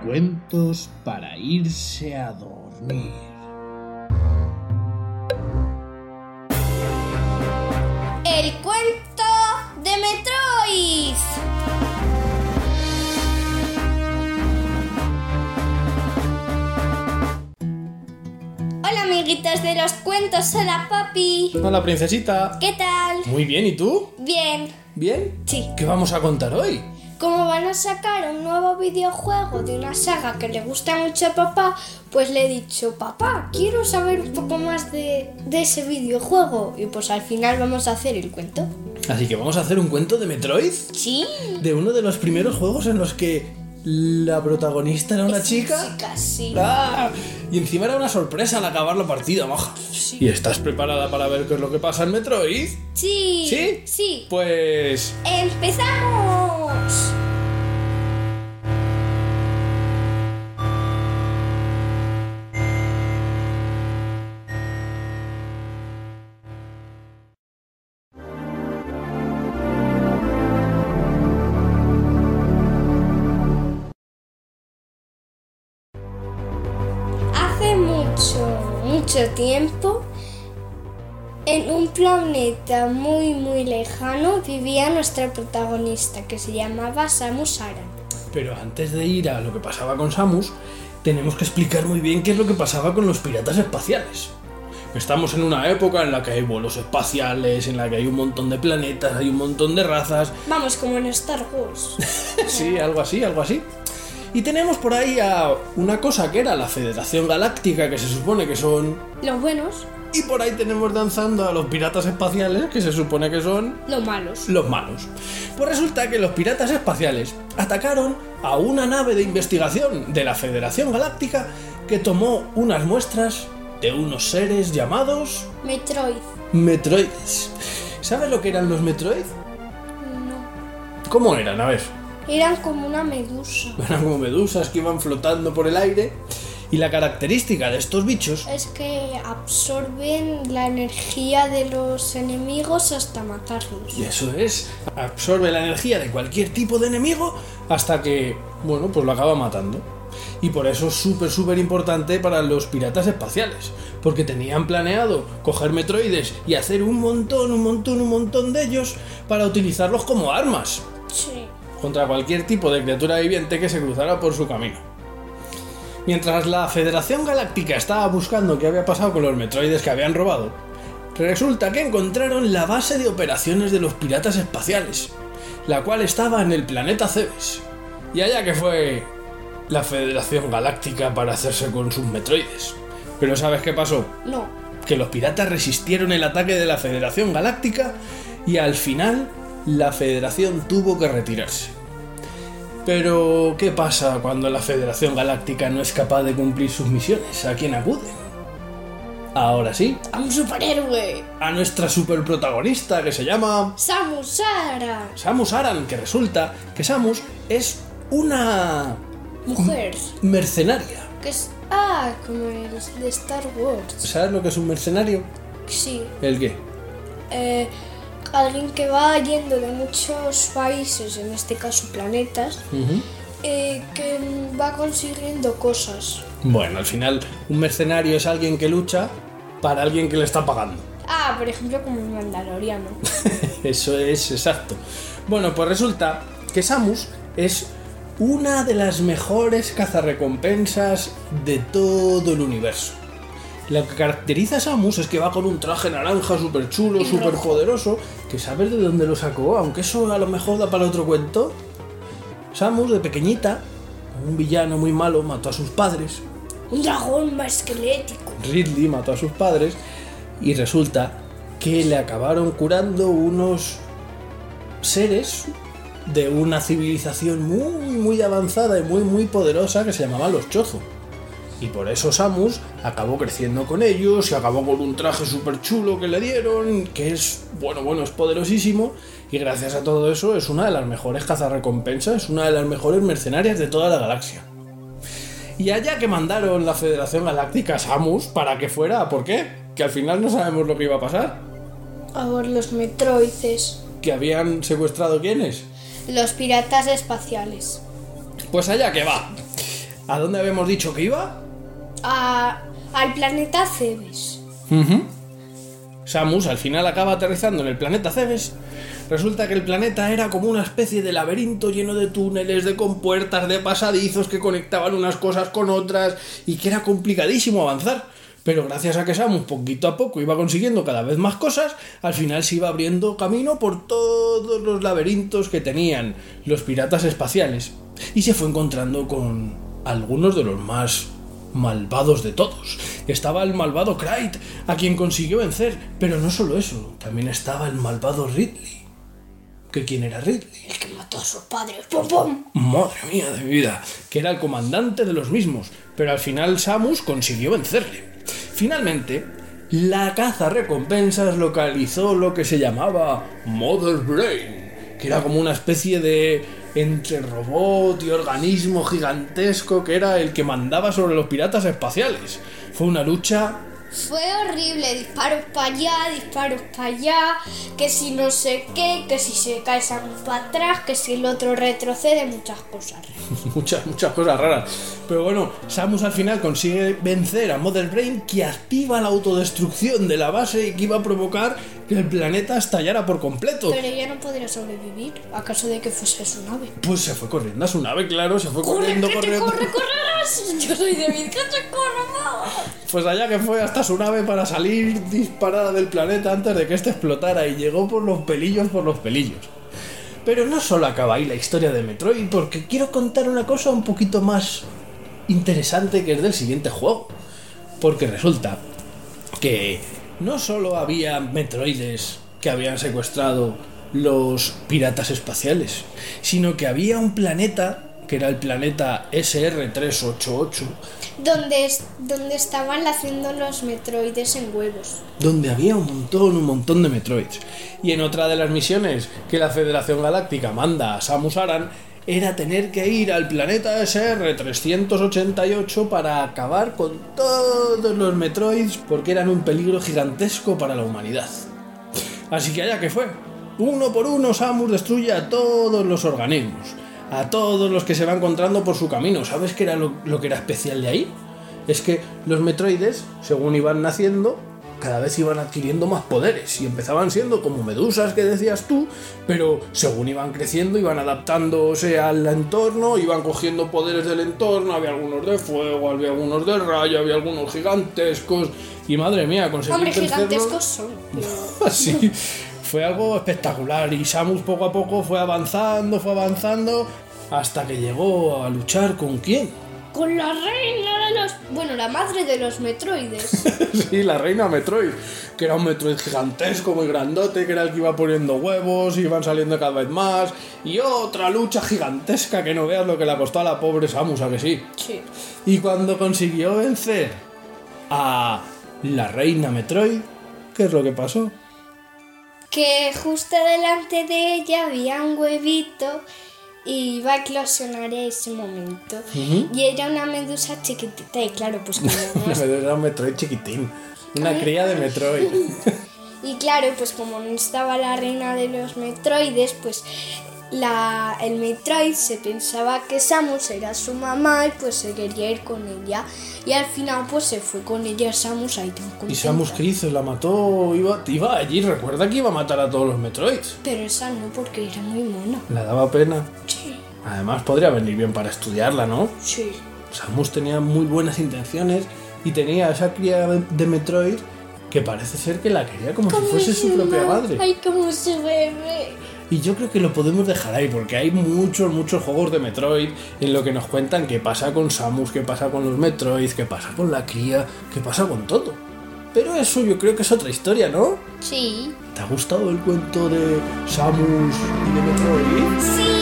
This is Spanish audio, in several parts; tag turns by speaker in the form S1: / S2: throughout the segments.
S1: Cuentos para irse a dormir.
S2: El cuento de Metroid. Hola amiguitos de los cuentos, hola papi.
S1: Hola princesita.
S2: ¿Qué tal?
S1: Muy bien, ¿y tú?
S2: Bien.
S1: ¿Bien?
S2: Sí.
S1: ¿Qué vamos a contar hoy?
S2: Como van a sacar un nuevo videojuego de una saga que le gusta mucho a papá, pues le he dicho, papá, quiero saber un poco más de ese videojuego. Y pues al final vamos a hacer el cuento.
S1: Así que vamos a hacer un cuento de Metroid.
S2: Sí.
S1: De uno de los primeros juegos en los que la protagonista era una chica.
S2: Sí.
S1: ¡Ah! Y encima era una sorpresa al acabar la partida, maja.
S2: Sí.
S1: ¿Y estás preparada para ver qué es lo que pasa en Metroid?
S2: Sí.
S1: ¿Sí?
S2: Sí.
S1: Pues...
S2: ¡Empezamos! Hace mucho tiempo, en un planeta muy lejano, vivía nuestra protagonista, que se llamaba Samus Aran.
S1: Pero antes de ir a lo que pasaba con Samus, tenemos que explicar muy bien qué es lo que pasaba con los piratas espaciales. Estamos en una época en la que hay vuelos espaciales, en la que hay un montón de planetas, hay un montón de razas.
S2: Vamos, como en Star Wars.
S1: Sí, algo así. Y tenemos por ahí a una cosa que era la Federación Galáctica, que se supone que son...
S2: Los buenos,
S1: Y por ahí tenemos danzando a los piratas espaciales, que se supone que son...
S2: los malos.
S1: los malos. Pues resulta que los piratas espaciales atacaron a una nave de investigación de la Federación Galáctica que tomó unas muestras de unos seres llamados...
S2: Metroid.
S1: Metroides. ¿Sabes lo que eran los Metroid?
S2: No.
S1: ¿Cómo eran? A ver.
S2: Eran como una medusa.
S1: Eran como medusas que iban flotando por el aire. Y la característica de estos bichos...
S2: Es que absorben la energía de los enemigos hasta matarlos.
S1: Y eso es, absorbe la energía de cualquier tipo de enemigo hasta que, bueno, pues lo acaba matando. Y por eso es súper importante para los piratas espaciales, porque tenían planeado coger metroides y hacer un montón de ellos para utilizarlos como armas
S2: Sí.
S1: contra cualquier tipo de criatura viviente que se cruzara por su camino. Mientras la Federación Galáctica estaba buscando qué había pasado con los metroides que habían robado, resulta que encontraron la base de operaciones de los piratas espaciales, la cual estaba en el planeta Cebes. Y allá que fue la Federación Galáctica para hacerse con sus metroides. Pero ¿sabes qué pasó?
S2: No.
S1: Que los piratas resistieron el ataque de la Federación Galáctica y al final la Federación tuvo que retirarse. Pero, ¿qué pasa cuando la Federación Galáctica no es capaz de cumplir sus misiones? ¿A quién acuden? Ahora sí,
S2: ¡A un superhéroe!
S1: a nuestra superprotagonista que se llama
S2: ¡Samus Aran!
S1: Samus Aran, que resulta que Samus es una
S2: Mujer.
S1: mercenaria.
S2: Que es... como el de Star Wars.
S1: ¿Sabes lo que es un mercenario?
S2: Sí.
S1: ¿El qué?
S2: Alguien que va yendo de muchos países, en este caso planetas, que va consiguiendo cosas.
S1: Bueno, al final un mercenario es alguien que lucha para alguien que le está pagando.
S2: Por ejemplo, como el Mandaloriano.
S1: Eso es exacto. Bueno, pues resulta que Samus es una de las mejores cazarrecompensas de todo el universo. Lo que caracteriza a Samus es que va con un traje naranja súper chulo,
S2: Y
S1: súper
S2: rojo.
S1: poderoso, que sabes de dónde lo sacó, aunque eso a lo mejor da para otro cuento. Samus, de pequeñita, un villano muy malo, mató a sus padres.
S2: Un dragón más esquelético.
S1: Ridley mató a sus padres y resulta que le acabaron curando unos seres de una civilización muy avanzada y muy poderosa que se llamaban los Chozo. Y por eso Samus acabó creciendo con ellos y acabó con un traje súper chulo que le dieron, que es, bueno, es poderosísimo. Y gracias a todo eso es una de las mejores cazarrecompensas, es una de las mejores mercenarias de toda la galaxia. Y allá que mandaron la Federación Galáctica a Samus para que fuera, ¿por qué? Que al final no sabemos lo que iba a pasar.
S2: A ver, los metroides.
S1: ¿Que habían secuestrado quiénes?
S2: Los piratas espaciales.
S1: Pues allá que va. ¿A dónde habíamos dicho que iba?
S2: Al planeta Cebes.
S1: Samus al final acaba aterrizando en el planeta Cebes. Resulta que el planeta era como una especie de laberinto lleno de túneles, de compuertas, de pasadizos que conectaban unas cosas con otras y que era complicadísimo avanzar. Pero gracias a que Samus poquito a poco iba consiguiendo cada vez más cosas, al final se iba abriendo camino por todos los laberintos que tenían los piratas espaciales y se fue encontrando con algunos de los más malvados de todos. Estaba el malvado Kraid, a quien consiguió vencer, pero no solo eso, también estaba el malvado Ridley. ¿Que quién era Ridley?
S2: El que mató a sus padres. ¡Pum, pum!
S1: Madre mía de mi vida, que era el comandante de los mismos, pero al final Samus consiguió vencerle. Finalmente, la cazarrecompensas localizó lo que se llamaba Mother Brain, que era como una especie de entre robot y organismo gigantesco que era el que mandaba sobre los piratas espaciales. Fue una lucha...
S2: Fue horrible, disparos para allá, que si no sé qué, que si se cae Samus para atrás, que si el otro retrocede, muchas cosas.
S1: muchas cosas raras. Pero bueno, Samus al final consigue vencer a Mother Brain, que activa la autodestrucción de la base y que iba a provocar que el planeta estallara por completo.
S2: Pero ella no podría sobrevivir, a caso de que fuese su nave.
S1: Pues se fue corriendo a su nave, claro, se fue corriendo.
S2: ¡Corre! Yo soy de mis cachos, corre.
S1: Pues allá que fue hasta su nave para salir disparada del planeta antes de que este explotara y llegó por los pelillos. Pero no solo acaba ahí la historia de Metroid, porque quiero contar una cosa un poquito más interesante que es del siguiente juego. Porque resulta que no solo había Metroides que habían secuestrado los piratas espaciales, sino que había un planeta, que era el planeta SR388,
S2: donde estaban haciendo los Metroides en huevos.
S1: Donde había un montón de Metroids. Y en otra de las misiones que la Federación Galáctica manda a Samus Aran era tener que ir al planeta SR388 para acabar con todos los Metroids porque eran un peligro gigantesco para la humanidad. Así que allá que fue. Uno por uno Samus destruye a todos los organismos, a todos los que se va encontrando por su camino. ¿Sabes qué era lo que era especial de ahí? Es que los Metroides, según iban naciendo, cada vez iban adquiriendo más poderes y empezaban siendo como medusas que decías tú, pero según iban creciendo iban adaptándose al entorno, iban cogiendo poderes del entorno. Había algunos de fuego, había algunos de rayo, había algunos gigantescos y madre mía, conseguir vencerlos...
S2: gigantescos son.
S1: Sí, fue algo espectacular y Samus poco a poco fue avanzando hasta que llegó a luchar ¿con quién?
S2: Con la reina de los... Bueno, la madre de los Metroides.
S1: Sí, la reina Metroid, que era un Metroid gigantesco, muy grandote, que era el que iba poniendo huevos, y iban saliendo cada vez más, y otra lucha gigantesca que no veas lo que le costó a la pobre Samus, ¿a que sí?
S2: Sí.
S1: Y cuando consiguió vencer a la reina Metroid, ¿qué es lo que pasó?
S2: Que justo delante de ella había un huevito y iba a eclosionar en ese momento. Y era una medusa chiquitita y claro, pues como no...
S1: Era un Metroid chiquitín, una cría de Metroid.
S2: Y claro, pues como no estaba la reina de los Metroides, pues el Metroid se pensaba que Samus era su mamá y pues se quería ir con ella. Y al final pues se fue con ella Samus ahí tan contenta.
S1: ¿Y Samus qué hizo? ¿La mató? Iba allí, recuerda que iba a matar a todos los Metroids.
S2: Pero esa no, porque era muy mona.
S1: ¿Le daba pena?
S2: Sí.
S1: Además podría venir bien para estudiarla, ¿no?
S2: Sí.
S1: Samus tenía muy buenas intenciones y tenía esa cría de Metroid que parece ser que la quería como si fuese su propia madre.
S2: Ay, como su bebé.
S1: Y yo creo que lo podemos dejar ahí porque hay muchos juegos de Metroid en lo que nos cuentan qué pasa con Samus, qué pasa con los Metroids, qué pasa con la cría, qué pasa con todo. Pero eso yo creo que es otra historia, ¿no?
S2: Sí.
S1: ¿Te ha gustado el cuento de Samus y de Metroid?
S2: Sí.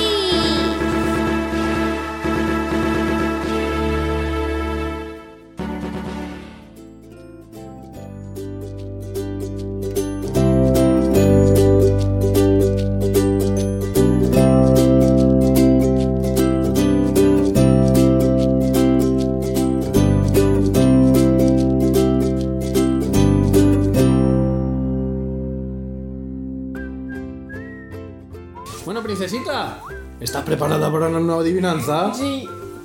S1: Bueno, princesita, ¿estás preparada para una nueva adivinanza?
S2: Sí.